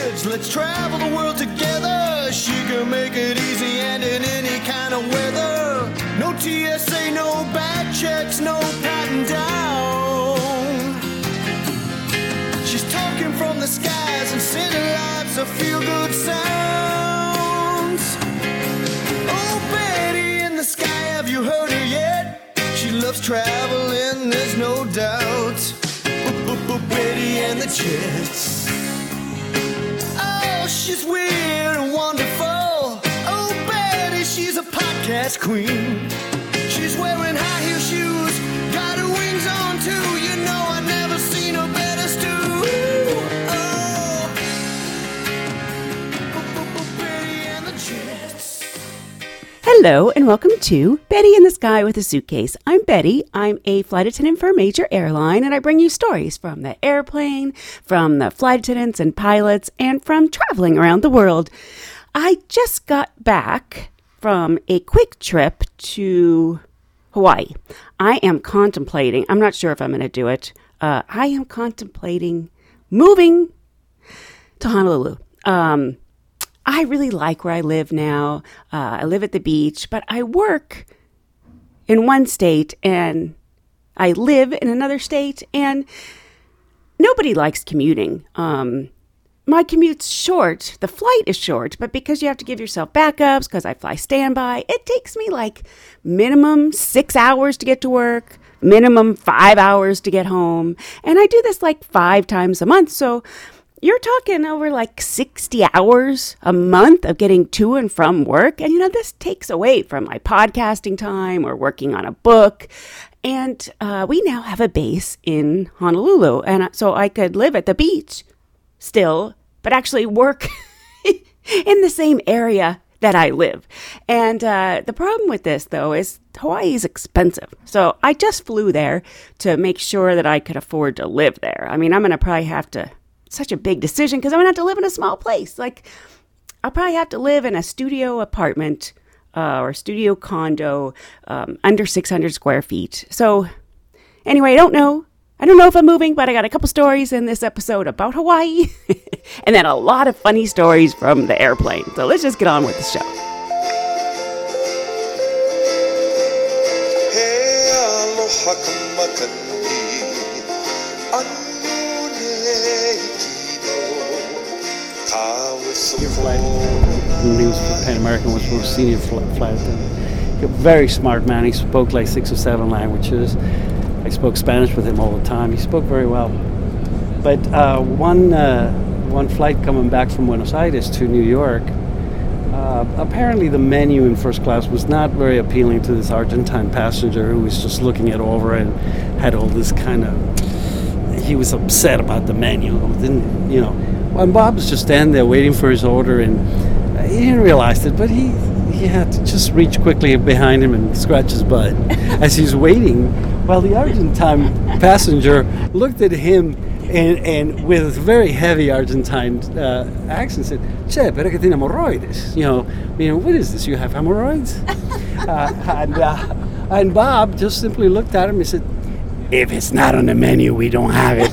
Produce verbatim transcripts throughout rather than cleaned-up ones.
chits. Let's travel the world together. She can make it easy and in any kind of weather. No T S A, no bad checks, no patting down. She's talking from the skies and sending lots of feel-good sounds. Oh, Betty in the sky, have you heard her yet? She loves traveling, there's no doubt. Betty and the Jets. Oh, she's weird and wonderful. Oh, Betty, she's a podcast queen. She's wearing high heel shoes, got her wings on too. You know I've never seen her better stew. Oh, Betty and the Jets. Hello and welcome to Betty in the Sky with a Suitcase. I'm Betty. I'm a flight attendant for a major airline, and I bring you stories from the airplane, from the flight attendants and pilots, and from traveling around the world. I just got back from a quick trip to Hawaii. I am contemplating, I'm not sure if I'm going to do it, uh, I am contemplating moving to Honolulu. Um... I really like where I live now. Uh, I live at the beach, but I work in one state and I live in another state, and nobody likes commuting. Um, my commute's short. The flight is short, but because you have to give yourself backups, because I fly standby, it takes me like minimum six hours to get to work, minimum five hours to get home. And I do this like five times a month, so you're talking over like sixty hours a month of getting to and from work. And, you know, this takes away from my podcasting time or working on a book. And uh, we now have a base in Honolulu. And so I could live at the beach still, but actually work in the same area that I live. And uh, the problem with this, though, is Hawaii is expensive. So I just flew there to make sure that I could afford to live there. I mean, I'm going to probably have to such a big decision because I'm going to have to live in a small place. Like, I'll probably have to live in a studio apartment uh, or studio condo um, under six hundred square feet. So anyway, I don't know. I don't know if I'm moving, but I got a couple stories in this episode about Hawaii and then a lot of funny stories from the airplane. So let's just get on with the show. Hey, aloha kamakani. Your flight, when he was Pan American, was most senior flight attendant. He was a very smart man. He spoke like six or seven languages. I spoke Spanish with him all the time. He spoke very well. But uh, one uh, one flight coming back from Buenos Aires to New York, uh, apparently the menu in first class was not very appealing to this Argentine passenger who was just looking it over and had all this kind of. He was upset about the menu. Didn't you know? And Bob was just standing there waiting for his order, and he didn't realize it, but he, he had to just reach quickly behind him and scratch his butt as he's waiting, while the Argentine passenger looked at him and, and with a very heavy Argentine uh, accent said, "Che, pero que tiene hemorrhoides." You know, I mean, what is this? You have hemorrhoids? uh, and, uh, and Bob just simply looked at him and said, "If it's not on the menu, we don't have it."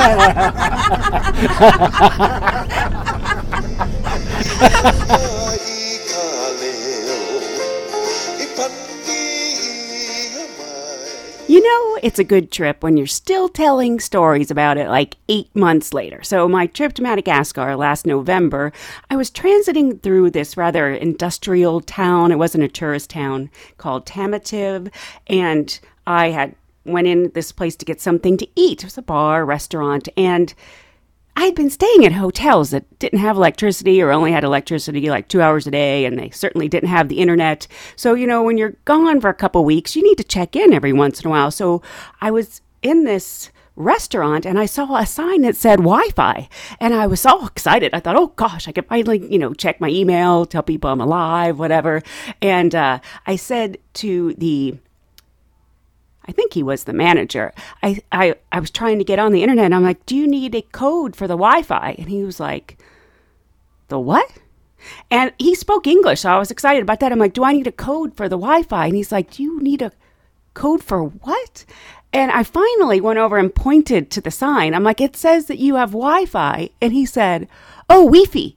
You know, it's a good trip when you're still telling stories about it like eight months later. So my trip to Madagascar last November, I was transiting through this rather industrial town. It wasn't a tourist town, called Tamativ, and I had went in this place to get something to eat. It was a bar, restaurant, and I had been staying at hotels that didn't have electricity or only had electricity like two hours a day, and they certainly didn't have the internet. So, you know, when you're gone for a couple weeks, you need to check in every once in a while. So I was in this restaurant and I saw a sign that said Wi-Fi, and I was so excited. I thought, oh gosh, I could finally, you know, check my email, tell people I'm alive, whatever. And uh, I said to the I think he was the manager. I, I, I was trying to get on the internet, and I'm like, "Do you need a code for the Wi-Fi?" And he was like, "The what?" And he spoke English, so I was excited about that. I'm like, "Do I need a code for the Wi-Fi?" And he's like, "Do you need a code for what?" And I finally went over and pointed to the sign. I'm like, it says that you have Wi-Fi. And he said, oh, Wi-Fi.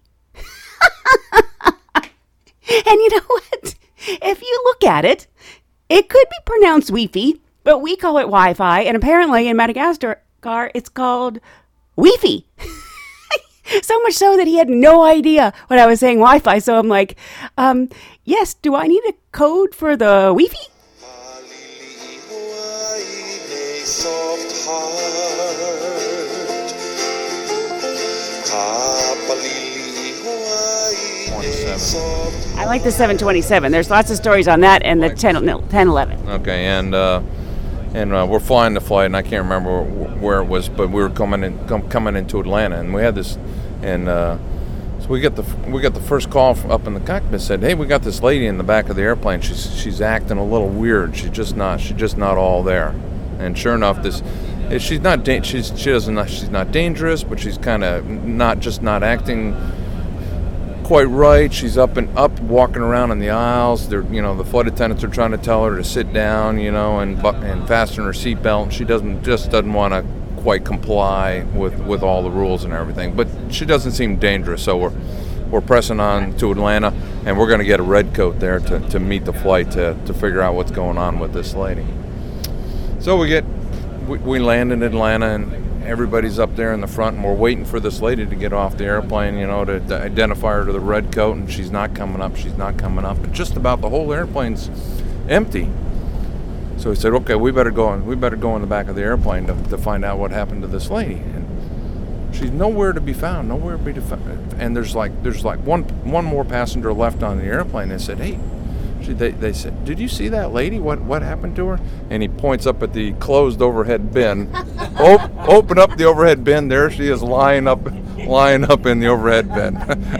And you know what? If you look at it, it could be pronounced Wi-Fi, but we call it Wi-Fi. And apparently in Madagascar, it's called Wi-Fi. So much so that he had no idea what I was saying Wi-Fi. So I'm like, um, yes, do I need a code for the Wi-Fi? I like the seven twenty-seven. There's lots of stories on that and the ten eleven. Okay, and uh, and uh, we're flying the flight, and I can't remember where it was, but we were coming in, com- coming into Atlanta, and we had this, and uh, so we get the we got the first call from up in the cockpit. Said, hey, we got this lady in the back of the airplane. She's she's acting a little weird. She's just not she's just not all there. And sure enough, this she's not da- she's she doesn't she's not dangerous, but she's kind of not just not acting quite right. She's up and up, walking around in the aisles. They're, you know, the flight attendants are trying to tell her to sit down, you know, and bu- and fasten her seatbelt. She doesn't just doesn't want to quite comply with, with all the rules and everything. But she doesn't seem dangerous, so we're we're pressing on to Atlanta, and we're going to get a red coat there to, to meet the flight to, to figure out what's going on with this lady. So we get we, we land in Atlanta, and everybody's up there in the front, and we're waiting for this lady to get off the airplane, you know, to, to identify her to the red coat, and she's not coming up, she's not coming up, and just about the whole airplane's empty. So we said, okay, we better go in, we better go in the back of the airplane to, to find out what happened to this lady. And she's nowhere to be found, nowhere to be found. And there's like there's like one one more passenger left on the airplane. They said, hey, she, they, they said, did you see that lady? What what happened to her? And he points up at the closed overhead bin. Op- open up the overhead bin. There she is, lying up, lying up in the overhead bin.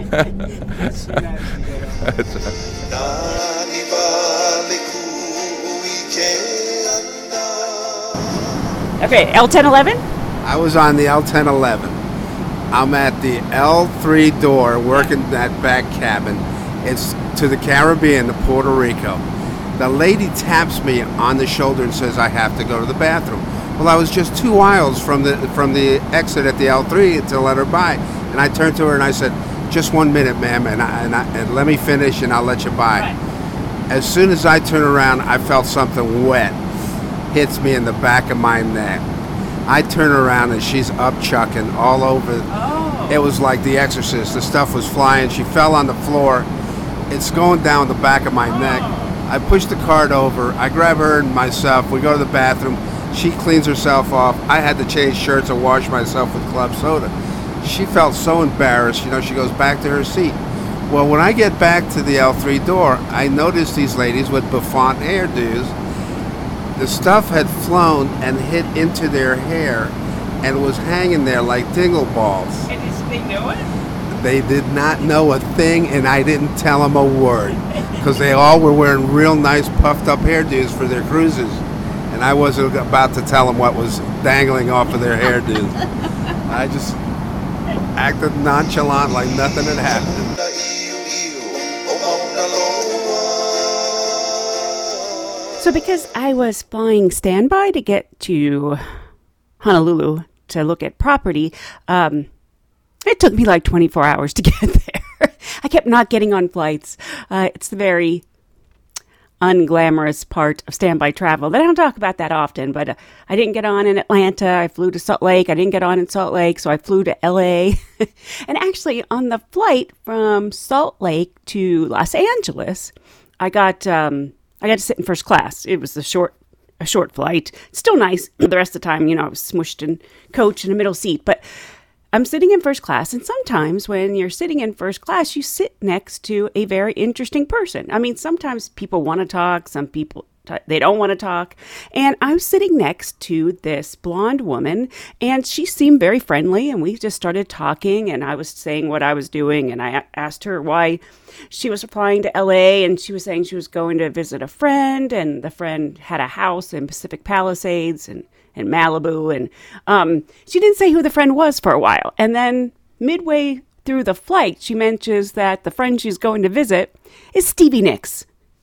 Okay, L ten eleven? I was on the L ten eleven. I'm at the L three door working that back cabin. It's to the Caribbean, to Puerto Rico. The lady taps me on the shoulder and says, I have to go to the bathroom. Well, I was just two aisles from the from the exit at the L three to let her by. And I turned to her and I said, just one minute, ma'am, and, I, and, I, and let me finish and I'll let you by. Right. As soon as I turn around, I felt something wet hits me in the back of my neck. I turn around and she's up chucking all over. Oh. It was like The Exorcist. The stuff was flying. She fell on the floor. It's going down the back of my oh. neck. I push the cart over. I grab her and myself. We go to the bathroom. She cleans herself off. I had to change shirts and wash myself with club soda. She felt so embarrassed. You know, she goes back to her seat. Well, when I get back to the L three door, I noticed these ladies with bouffant hairdos. The stuff had flown and hit into their hair and was hanging there like dingle balls. And did they know it? They did not know a thing, and I didn't tell them a word because they all were wearing real nice puffed up hairdos for their cruises. And I wasn't about to tell them what was dangling off of their hairdos. I just acted nonchalant like nothing had happened. So because I was flying standby to get to Honolulu to look at property, um, it took me like twenty-four hours to get there. I kept not getting on flights. Uh, it's the very unglamorous part of standby travel that I don't talk about that often, but uh, I didn't get on in Atlanta. I flew to Salt Lake. I didn't get on in Salt Lake, so I flew to L A. And actually, on the flight from Salt Lake to Los Angeles, I got... Um, I got to sit in first class. It was a short, a short flight. Still nice. The rest of the time, you know, I was smushed in coach in a middle seat. But I'm sitting in first class, and sometimes when you're sitting in first class, you sit next to a very interesting person. I mean, sometimes people want to talk. Some people, t- they don't want to talk. And I'm sitting next to this blonde woman, and she seemed very friendly, and we just started talking, and I was saying what I was doing, and I asked her why she was flying to L A, and she was saying she was going to visit a friend, and the friend had a house in Pacific Palisades and in Malibu, and um, she didn't say who the friend was for a while. And then midway through the flight, she mentions that the friend she's going to visit is Stevie Nicks.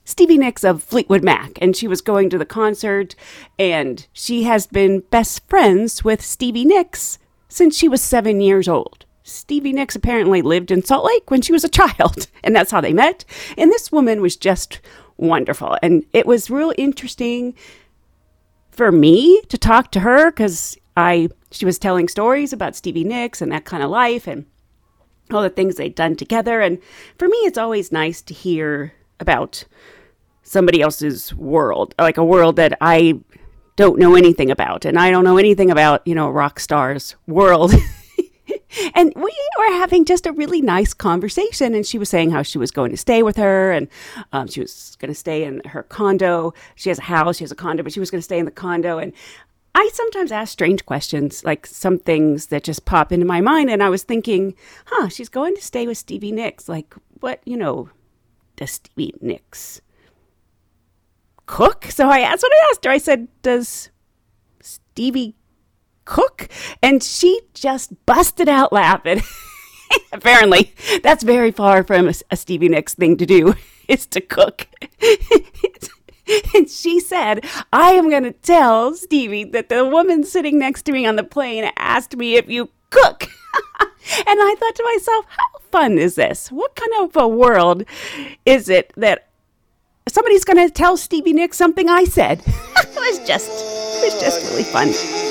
Stevie Nicks of Fleetwood Mac, and she was going to the concert, and she has been best friends with Stevie Nicks since she was seven years old. Stevie Nicks apparently lived in Salt Lake when she was a child, and that's how they met. And this woman was just wonderful, and it was real interesting for me to talk to her because I she was telling stories about Stevie Nicks and that kind of life and all the things they'd done together. And for me, it's always nice to hear about somebody else's world, like a world that I don't know anything about. And I don't know anything about, you know, a rock star's world. And we were having just a really nice conversation. And she was saying how she was going to stay with her. And um, she was going to stay in her condo. She has a house, she has a condo, but she was going to stay in the condo. And I sometimes ask strange questions, like some things that just pop into my mind. And I was thinking, huh, she's going to stay with Stevie Nicks. Like, what, you know, does Stevie Nicks cook? So I asked what I asked her. I said, does Stevie cook? And she just busted out laughing. Apparently, that's very far from a, a Stevie Nicks thing to do, is to cook. And she said, I am going to tell Stevie that the woman sitting next to me on the plane asked me if you cook. And I thought to myself, how fun is this? What kind of a world is it that somebody's going to tell Stevie Nicks something I said? It was just, it was just really fun.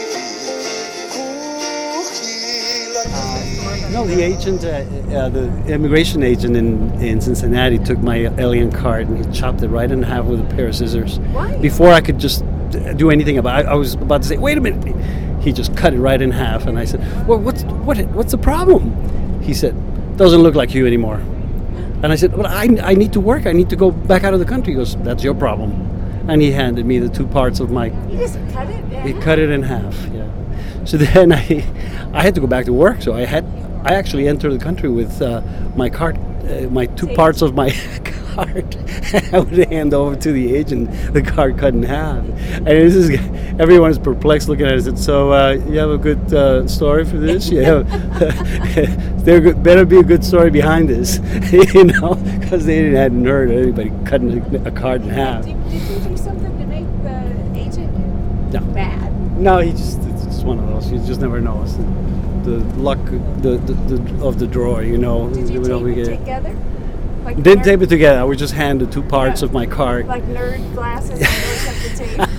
No, the agent, uh, uh, the immigration agent in, in Cincinnati took my alien card and he chopped it right in half with a pair of scissors. Why? Before I could just do anything about it, I was about to say, wait a minute. He just cut it right in half, and I said, well, what's what? What's the problem? He said, doesn't look like you anymore. And I said, well, I, I need to work. I need to go back out of the country. He goes, that's your problem. And he handed me the two parts of my... You just cut it in He half? cut it in half, yeah. So then I, I had to go back to work. So I had, I actually entered the country with uh, my card, uh, my two Take. parts of my card. I would hand over to the agent the card cut in half. And this is, everyone's perplexed looking at it. I said, so uh, you have a good uh, story for this? You have, there better be a good story behind this, you know, because they hadn't heard of anybody cutting a, a card in half. Did, did you do something to make the agent No. mad? No, he just, it's just one of those. You just never know. It's the, the luck the, the, the of the drawer, you know. Did you never know tape we it get- together? Like Didn't nerd- tape it together. I would just hand the two parts Yeah. of my card. Like nerd glasses and those have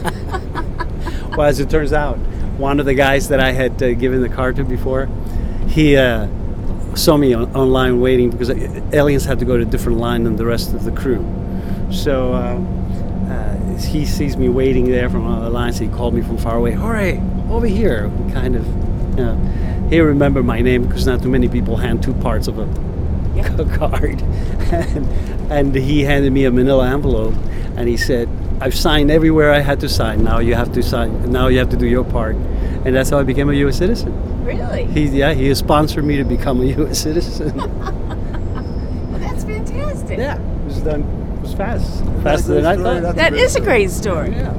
the tape? Well, as it turns out, one of the guys that I had uh, given the card to before, he uh, saw me on, online waiting because aliens had to go to a different line than the rest of the crew. So uh, uh, he sees me waiting there from another line, so he called me from far away. Jorge, over here. We kind of, you know, he remembered my name because not too many people hand two parts of a Yeah. card. and, and he handed me a manila envelope, and he said, I've signed everywhere I had to sign. Now you have to sign. Now you have to do your part. And that's how I became a U S citizen. Really? He, yeah, he sponsored me to become a U S citizen. Well, that's fantastic. Yeah, it was done. It was fast, faster than I story. thought. That's That great is a story. great story. Yeah.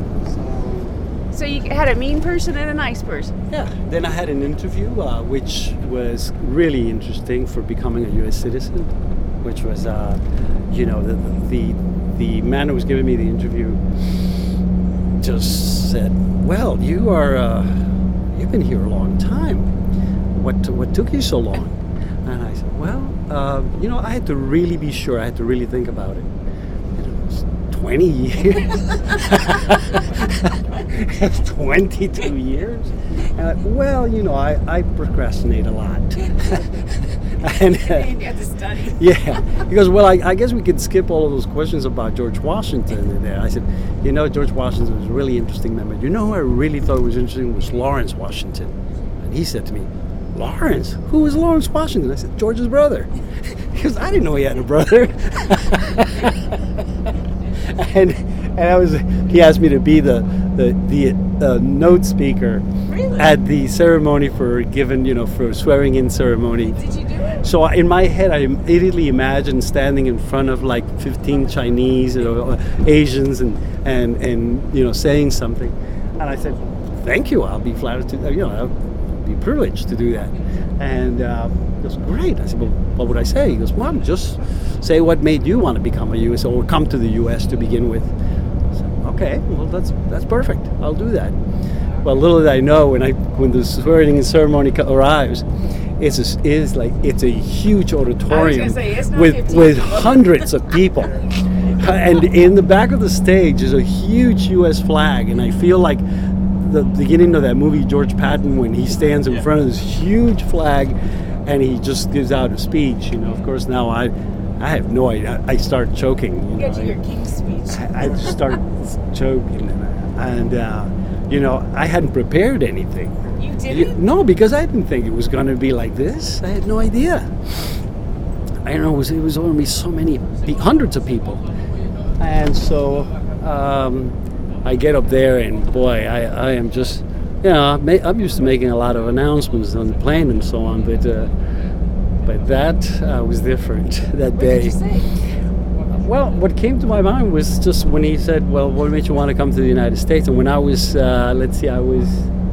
So you had a mean person and a nice person. Yeah. Then I had an interview, uh, which was really interesting for becoming a U S citizen. Which was, uh, you know, the, the the man who was giving me the interview just said, "Well, you are uh, you've been here a long time. What what took you so long?" And I said, "Well, uh, you know, I had to really be sure. I had to really think about it. And it was twenty years." twenty-two years? Uh, well, you know, I, I procrastinate a lot. and, uh, You had to study. yeah. He goes, well, I, I guess we could skip all of those questions about George Washington. And I said, you know, George Washington was a really interesting man. But you know who I really thought was interesting was Lawrence Washington. And he said to me, Lawrence? Who was Lawrence Washington? I said, George's brother. He goes, I didn't know he had a brother. and and I was, he asked me to be the the the uh, note speaker Really? at the ceremony for given, you know, for swearing in ceremony. Did you do it? So in my head, I immediately imagined standing in front of like fifteen Chinese, you know, Asians, and and and you know, saying something. And I said, "Thank you. I'll be flattered to, you know, be privileged to do that. And uh, he goes, great. I said, well, what would I say? He goes, well, just say what made you want to become a U S or come to the U S to begin with. I said, okay, well, that's that's perfect. I'll do that. Well, little did I know, when I when the swearing in ceremony co- arrives, it's a, it's like it's a huge auditorium say, it's not with fifteen with people. hundreds of people, and in the back of the stage is a huge U S flag, and I feel like the beginning of that movie George Patton when he stands in front of this huge flag, and he just gives out a speech. You know, of course now I I have no idea. I start choking. You know, Get to your King's speech. I, I just start choking, and uh, you know I hadn't prepared anything. You You- didn't? no, because I didn't think it was going to be like this. I had no idea. I don't know. It was, it was going to be so many, pe- hundreds of people, and so um, I get up there, and boy, I, I am just, you know, ma- I'm used to making a lot of announcements on the plane and so on, but uh, but that uh, was different that What day. did you say? Well, what came to my mind was just when he said, well, what made you want to come to the United States? And when I was, uh, let's see, I was,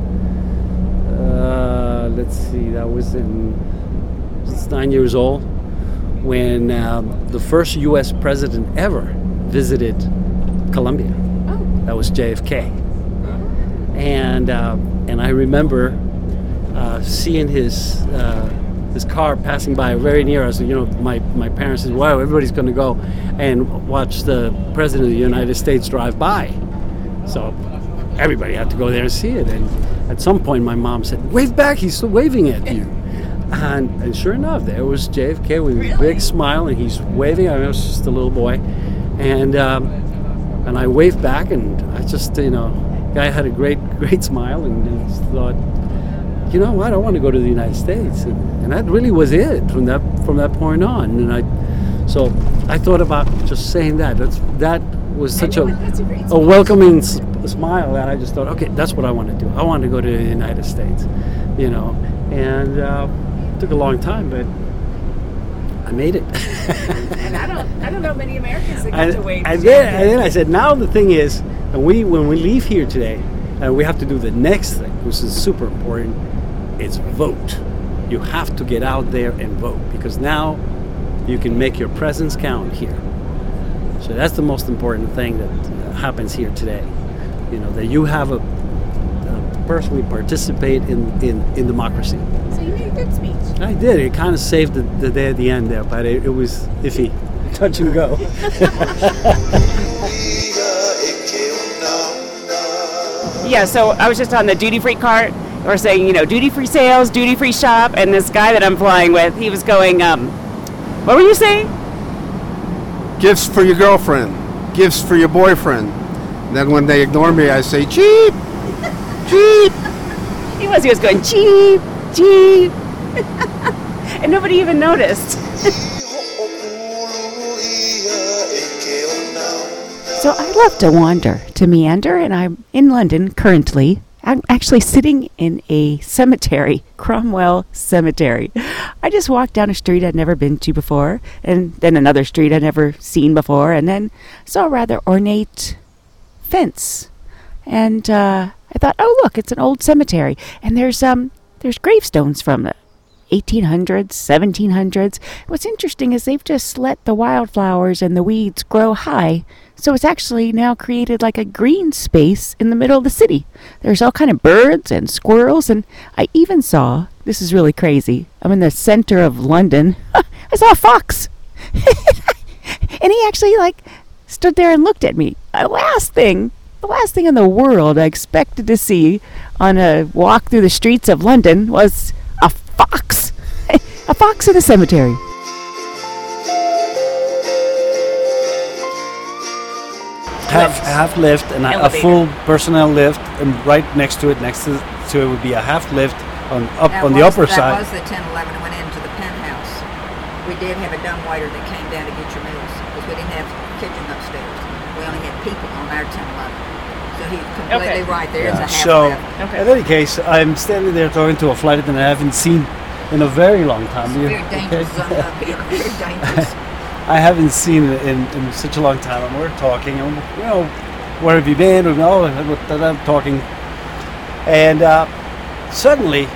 uh, let's see, that was in, it's nine years old, when um, the first U S president ever visited Colombia. Oh. That was J F K. And, uh, and I remember uh, seeing his uh, his car passing by very near us. You know, my, my parents said, wow, everybody's going to go and watch the President of the United States drive by. So everybody had to go there and see it. And at some point, my mom said, wave back, he's still waving at you. And, and sure enough, there was J F K with his Really? big smile, and he's waving. I was just a little boy. And, um, and I waved back, and I just, you know, guy had a great, great smile, and just thought, you know what, I want to go to the United States. And, and that really was it from that from that point on. And I, so I thought about just saying that. That's, that was such know a, it. That's a great a speech. welcoming s- smile that I just thought, okay, that's what I want to do. I want to go to the United States, you know. And uh, it took a long time, but I made it. And I don't, I don't know many Americans that got And, to wait. and then, and then I said, now the thing is, and we when we leave here today, and we have to do the next thing, which is super important, it's vote. You have to get out there and vote, because now you can make your presence count here. So that's the most important thing that uh, happens here today. You know, that you have a, a personally participate in, in, in democracy. So you made a good speech. I did. It kind of saved the, the day at the end there, but it, it was iffy. Touch and go. Yeah, so I was just on the duty-free cart. We're saying, you know, duty-free sales, duty-free shop, and this guy that I'm flying with, he was going, um, what were you saying? Gifts for your girlfriend. Gifts for your boyfriend. Then when they ignore me, I say, cheap, cheap. He was, he was going, cheap, cheap. And nobody even noticed. So I love to wander, to meander, and I'm in London currently. I'm actually sitting in a cemetery, Cromwell Cemetery. I just walked down a street I'd never been to before, and then another street I'd never seen before, and then saw a rather ornate fence. And uh, I thought, oh look, it's an old cemetery, and there's um there's gravestones from the eighteen hundreds, seventeen hundreds. What's interesting is they've just let the wildflowers and the weeds grow high, so it's actually now created like a green space in the middle of the city. There's all kind of birds and squirrels, and I even saw, this is really crazy, I'm in the center of London, I saw a fox. And he actually like stood there and looked at me. The last thing, the last thing in the world I expected to see on a walk through the streets of London was a fox. A fox in a cemetery. half half lift and a, a Elevator. full personnel lift, and right next to it, next to, to it would be a half lift on up That on the was- upper side. That was the ten eleven that went into the penthouse. We did have a dumbwaiter that came down to get your meals because we didn't have kitchen upstairs. We only had people on our ten eleven. So he's completely Okay. right. There's Yeah, a half so lift. in any case, I'm standing there talking to a flight attendant I haven't seen in a very long time. It's You- very dangerous okay? zone up here. Very dangerous. I haven't seen it in, in such a long time, and we're talking, and you know, where have you been? And oh, I'm talking, and uh, suddenly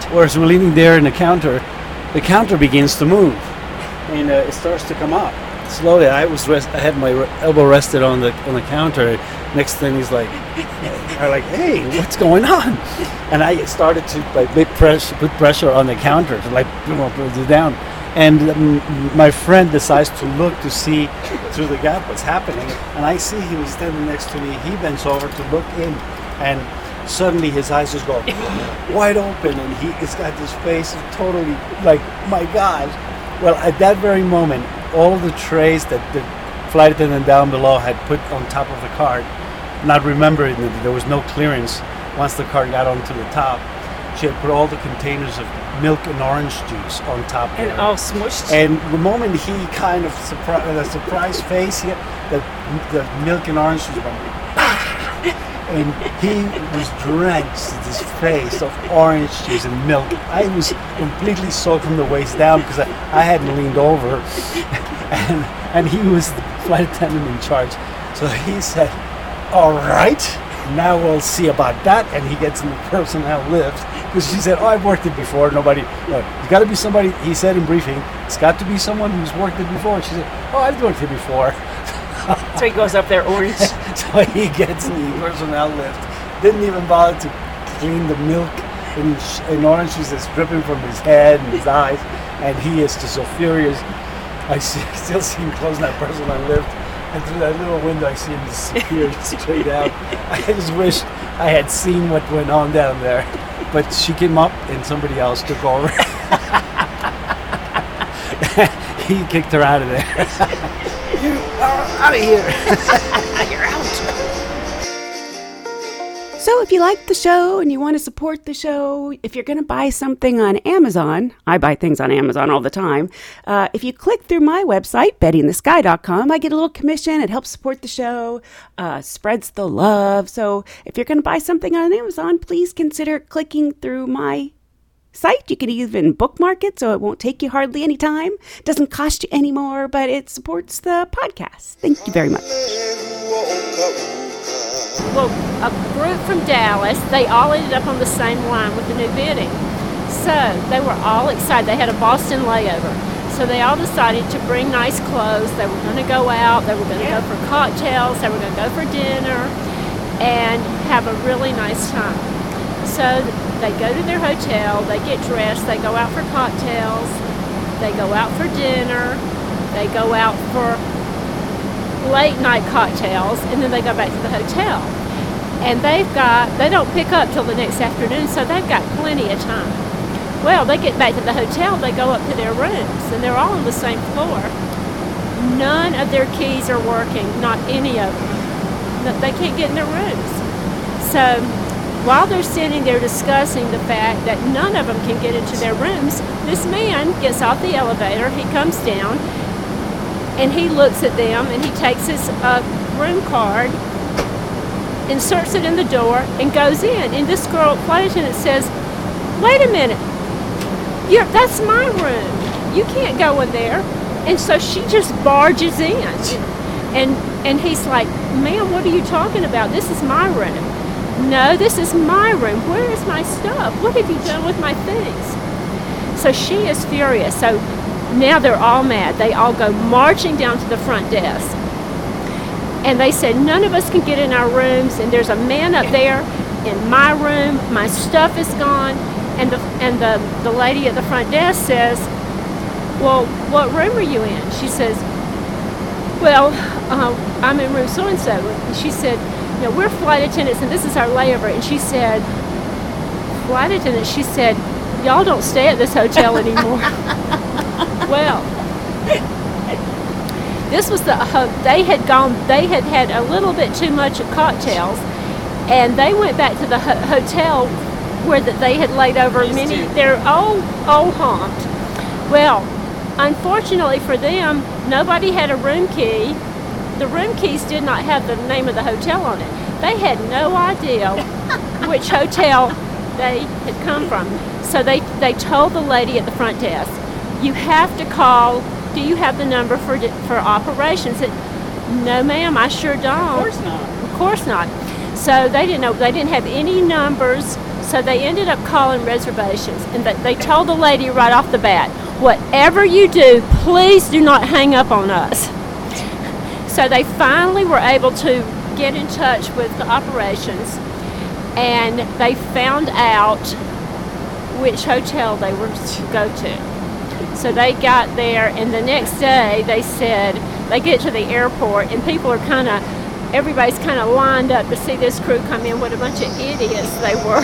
whereas we're leaning there in the counter, the counter begins to move, and uh, it starts to come up slowly. I was rest, I had my re- elbow rested on the on the counter. Next thing he's like, I'm like, hey, what's going on? And I started to like make pressure, put pressure on the counter to like you know, put it down. And um, my friend decides to look to see through the gap what's happening, and I see he was standing next to me. He bends over to look in, and suddenly his eyes just go wide open, and he has got this face of totally like, my gosh. Well, at that very moment, all of the trays that the flight attendant down below had put on top of the cart, not remembering that there was no clearance once the cart got onto the top, she had put all the containers of milk and orange juice on top And there. all smushed. And the moment he kind of surprised, with a surprised face, he, the, the milk and orange juice went, and he was drenched in his face of orange juice and milk. I was completely soaked from the waist down because I, I hadn't leaned over, and and he was the flight attendant in charge. So he said, "All right, now we'll see about that." And he gets in the personnel lift because she said, "Oh, I've worked it before. Nobody, no, it's got to be somebody." He said in briefing, "It's got to be someone who's worked it before." She said, "Oh, I've worked it before." So he goes up there orange. So he gets in the personnel lift, didn't even bother to clean the milk and, sh- and orange juice that's dripping from his head and his eyes, and he is just so furious. I see, still see him closing that personnel lift, and through that little window I see him disappear straight out. I just wish I had seen what went on down there, but she came up and somebody else took over. He kicked her out of there. You are out of here. You're out. So if you like the show and you want to support the show, if you're going to buy something on Amazon, I buy things on Amazon all the time. Uh, if you click through my website, betty in the sky dot com, I get a little commission. It helps support the show, uh, spreads the love. So if you're going to buy something on Amazon, please consider clicking through my site. You can even bookmark it so it won't take you hardly any time. It doesn't cost you any more, but it supports the podcast. Thank you very much. Well, a group from Dallas, they all ended up on the same line with the new bidding. So they were all excited. They had a Boston layover. So they all decided to bring nice clothes. They were going to go out. They were going to go for cocktails. They were going to go for dinner and have a really nice time. So they go to their hotel, they get dressed, they go out for cocktails, they go out for dinner, they go out for late night cocktails, and then they go back to the hotel. And they've got, they don't pick up till the next afternoon, so they've got plenty of time. Well, they get back to the hotel, they go up to their rooms, and they're all on the same floor. None of their keys are working, not any of them. They can't get in their rooms. So while they're sitting there discussing the fact that none of them can get into their rooms, this man gets off the elevator, he comes down, and he looks at them, and he takes his uh, room card, inserts it in the door, and goes in. And this girl, flight attendant, says, "Wait a minute, You're, that's my room. You can't go in there." And so she just barges in. And, and he's like, "Ma'am, what are you talking about? This is my room." "No, this is my room. Where is my stuff? What have you done with my things?" So she is furious. So now they're all mad. They all go marching down to the front desk. And they said, "None of us can get in our rooms, and there's a man up there in my room. My stuff is gone." And the and the, the lady at the front desk says, "Well, what room are you in?" She says, "Well, uh, I'm in room so-and-so." And she said, "You know, we're flight attendants, and this is our layover." And she said, "Flight attendant," she said, "y'all don't stay at this hotel anymore." Well, this was the, uh, they had gone, they had had a little bit too much of cocktails, and they went back to the ho- hotel where that they had laid over many, their old, old haunt. Well, unfortunately for them, nobody had a room key. The room keys did not have the name of the hotel on it. They had no idea which hotel they had come from. So they, they told the lady at the front desk, "You have to call, do you have the number for for operations?" It, "No, ma'am, I sure don't." Of course not. Of course not. So they didn't know, they didn't have any numbers. So they ended up calling reservations, and they, they told the lady right off the bat, whatever you do, please do not hang up on us. So they finally were able to get in touch with the operations, and they found out which hotel they were to go to. So they got there, and the next day they said they get to the airport, and people are kind of, everybody's kind of lined up to see this crew come in. What a bunch of idiots they were.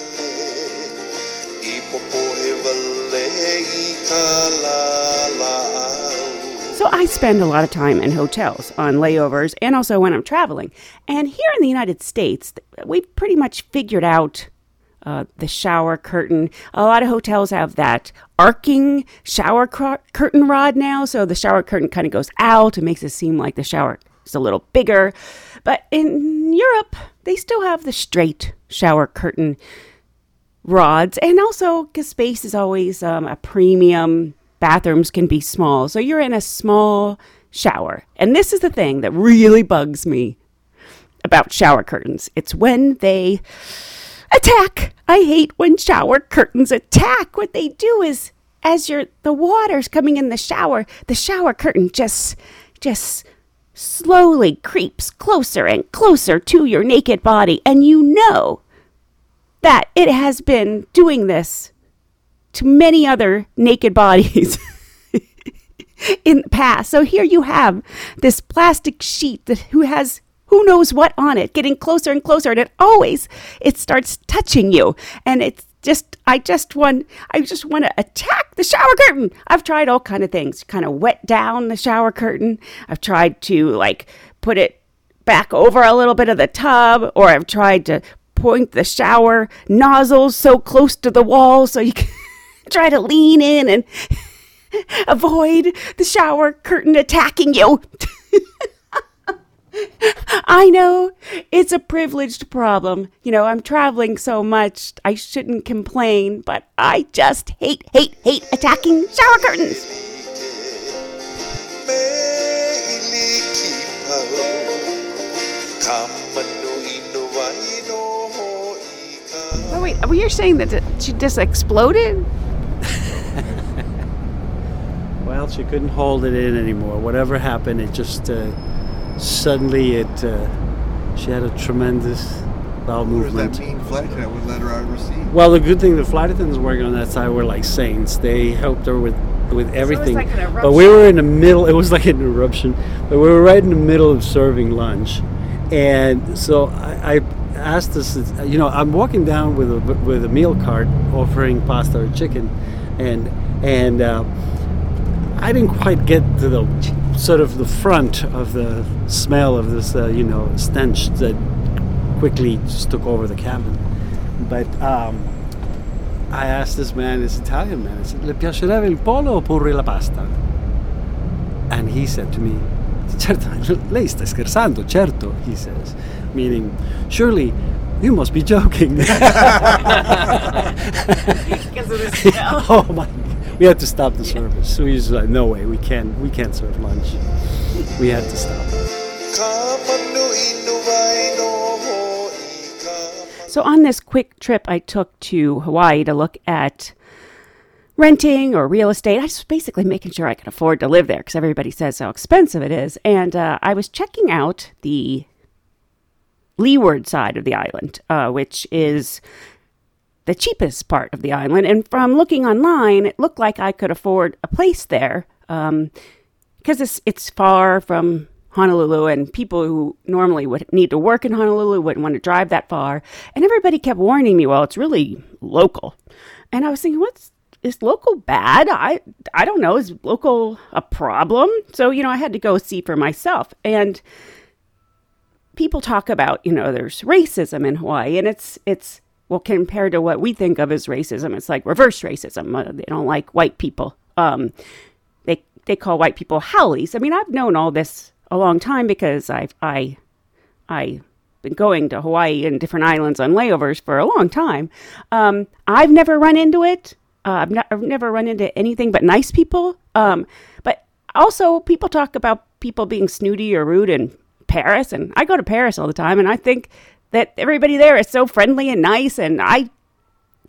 So I spend a lot of time in hotels on layovers and also when I'm traveling. And here in the United States, we pretty much figured out uh, the shower curtain. A lot of hotels have that arcing shower cur- curtain rod now. So the shower curtain kind of goes out and makes it seem like the shower is a little bigger. But in Europe, they still have the straight shower curtain rods. And also, because space is always um, a premium, bathrooms can be small. So you're in a small shower. And this is the thing that really bugs me about shower curtains. It's when they attack. I hate when shower curtains attack. What they do is, as you're, the water's coming in the shower, the shower curtain just, just slowly creeps closer and closer to your naked body. And you know that it has been doing this to many other naked bodies in the past. So here you have this plastic sheet that who has who knows what on it, getting closer and closer, and it always it starts touching you. And it's just I just want I just want to attack the shower curtain. I've tried all kind of things, kind of wet down the shower curtain. I've tried to like put it back over a little bit of the tub, or I've tried to point the shower nozzles so close to the wall so you can try to lean in and avoid the shower curtain attacking you. I know it's a privileged problem. You know, I'm traveling so much, I shouldn't complain, but I just hate, hate, hate attacking shower curtains. Oh, wait, were you saying that it, she just exploded? Well, she couldn't hold it in anymore. Whatever happened, it just uh, suddenly it. Uh, she had a tremendous bowel movement. Where's that mean flight attendant would let her out of her seat? Well, the good thing, the flight attendants working on that side were like saints. They helped her with with everything. So it was like an eruption. But we were in the middle. It was like an eruption. But we were right in the middle of serving lunch, and so I. I asked us, you know, I'm walking down with a with a meal cart offering pasta or chicken, and and uh, I didn't quite get to the sort of the front of the smell of this, uh, you know, stench that quickly just took over the cabin. But um, I asked this man, this Italian man, I said, "Le piacerebbe il pollo oppure la pasta?" And he said to me, "Certo, lei sta scherzando, certo," he says, meaning, surely you must be joking. Because of the smell. Oh my! We had to stop the service. So we was like, no way, we can't, we can't serve lunch. We had to stop. So on this quick trip I took to Hawaii to look at renting or real estate, I was basically making sure I could afford to live there because everybody says how expensive it is. And uh, I was checking out the leeward side of the island, uh, which is the cheapest part of the island. And from looking online, it looked like I could afford a place there um, because it's, it's far from Honolulu, and people who normally would need to work in Honolulu wouldn't want to drive that far. And everybody kept warning me, well, it's really local. And I was thinking, what's is local bad? I I don't know. Is local a problem? So, you know, I had to go see for myself. And people talk about, you know, there's racism in Hawaii, and it's, it's well, compared to what we think of as racism, it's like reverse racism. Uh, they don't like white people. Um, they they call white people haoles. I mean, I've known all this a long time because I've I I been going to Hawaii and different islands on layovers for a long time. Um, I've never run into it. Uh, I've, not, I've never run into anything but nice people. Um, but also people talk about people being snooty or rude in Paris. And I go to Paris all the time. And I think that everybody there is so friendly and nice. And I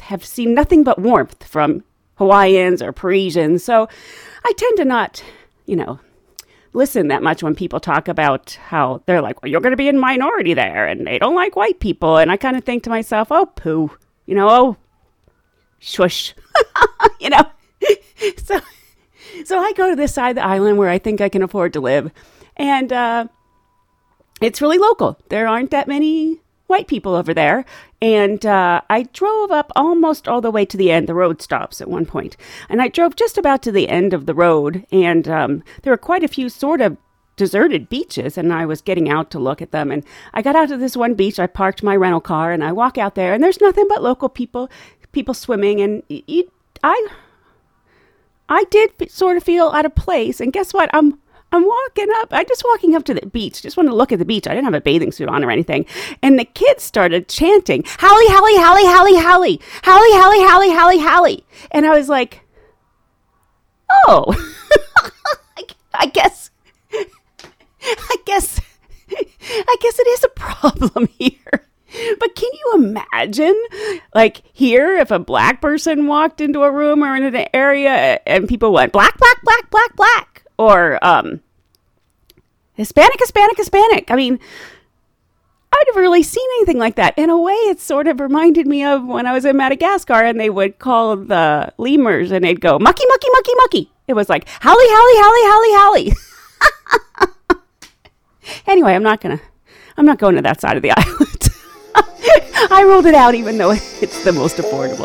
have seen nothing but warmth from Hawaiians or Parisians. So I tend to not, you know, listen that much when people talk about how they're like, well, you're going to be in minority there and they don't like white people. And I kind of think to myself, oh, poo, you know, oh, shush, you know. so so I go to this side of the island where I think I can afford to live. And uh, it's really local. There aren't that many white people over there. And uh, I drove up almost all the way to the end. The road stops at one point. And I drove just about to the end of the road. And um, there were quite a few sort of deserted beaches. And I was getting out to look at them. And I got out to this one beach. I parked my rental car and I walk out there. And there's nothing but local people, people swimming. And you, I, I did sort of feel out of place. And guess what? I'm I'm walking up. I'm just walking up to the beach. Just wanted to look at the beach. I didn't have a bathing suit on or anything. And the kids started chanting, Hallie, Hallie, Hallie, Hallie, Hallie, Hallie, Hallie, Hallie, Hallie, Hallie. And I was like, oh, I guess, I guess, I guess it is a problem here. But can you imagine, like, here, if a black person walked into a room or into an area and people went, black, black, black, black, black. Or um, Hispanic, Hispanic, Hispanic. I mean, I've never really seen anything like that. In a way, it sort of reminded me of when I was in Madagascar and they would call the lemurs and they'd go, mucky, mucky, mucky, mucky. It was like, Hallie, Hallie, Hallie, Hallie, Hallie. Anyway, I'm not going to, I'm not going to that side of the island. I ruled it out even though it's the most affordable.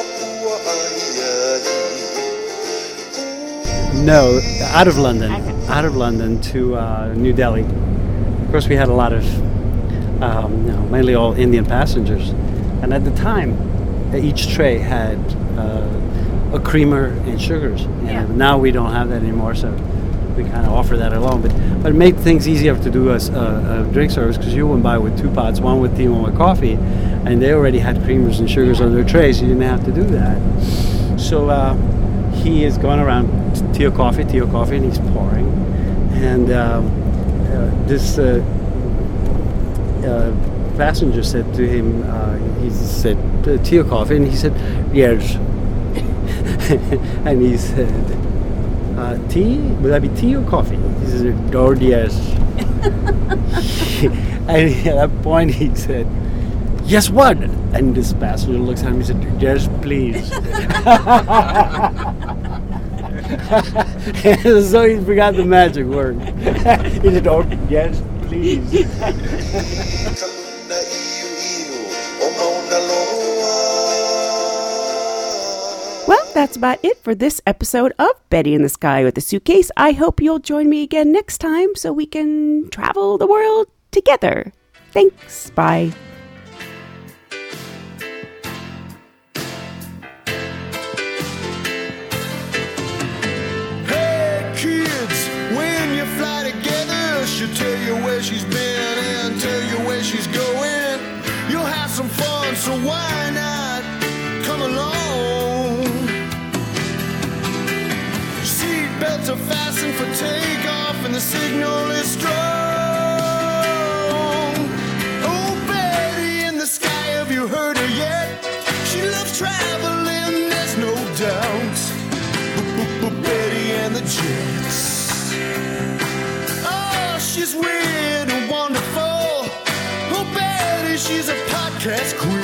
No, out of London, out of London to uh, New Delhi. Of course, we had a lot of, um, you know, mainly all Indian passengers. And at the time, each tray had uh, a creamer and sugars. Yeah. And now we don't have that anymore, so we kind of offer that alone. But but it made things easier to do a, a, a drink service because you went by with two pots, one with tea, one with coffee, and they already had creamers and sugars on their trays. So you didn't have to do that. So. Uh, He is going around tea or coffee, tea or coffee, and he's pouring. And um, uh, this uh, uh, passenger said to him, uh, he said, tea or coffee? And he said, yes. And he said, uh, tea? Would that be tea or coffee? He said, oh, yes. And at that point he said, yes, what? And this passenger looks at him and said, yes, please. So he forgot the magic word. He said, oh, yes, please. Well, that's about it for this episode of Betty in the Sky with a Suitcase. I hope you'll join me again next time so we can travel the world together. Thanks. Bye. She'll tell you where she's been and tell you where she's going. You'll have some fun, so why not come along? Seatbelts are fastened for takeoff and the signal is strong. Oh, Betty in the Sky, have you heard her yet? She loves traveling, there's no doubt. Betty and the Jets. She's weird and wonderful. Oh, Betty, she's a podcast queen.